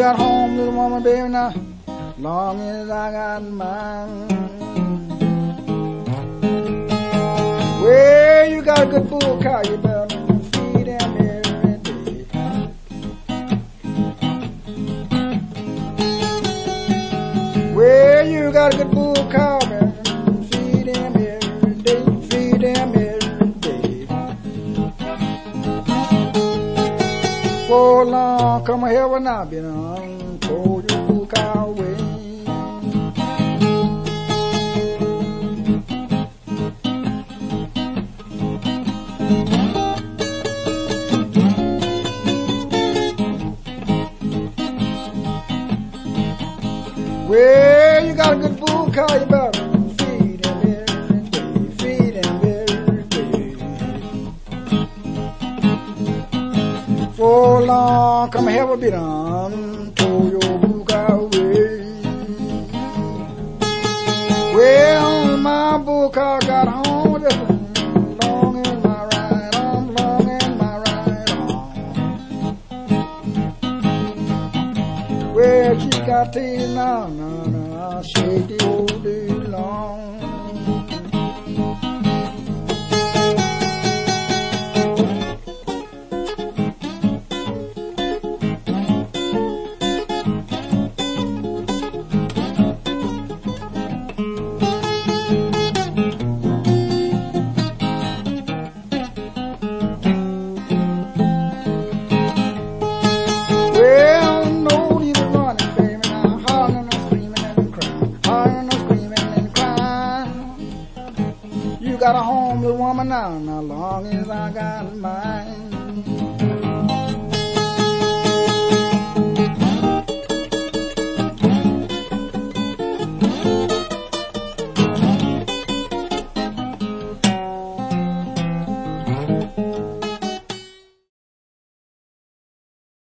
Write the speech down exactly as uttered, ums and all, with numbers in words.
got home, little woman, baby, now, long as I got mine. Well, you got a good bull cow, you better feed him every day. Well, you got a good bull cow, man. Feed him every day, feed him every day. For long, come here when I've been on, told your bull cow away. Well, you got a good bull cow, you better feed him every day, feed him every day. For long, come have a bit on, tow your bull cow away. Well, my bull cow got home just long in my ride on, long in my ride on. Well, she got teeth now, now, now, shake the old day long. Well, no need of running, baby, now, hollering and screaming and crying, hollering and screaming and crying. You got a home, little woman, now, now long as I got mine.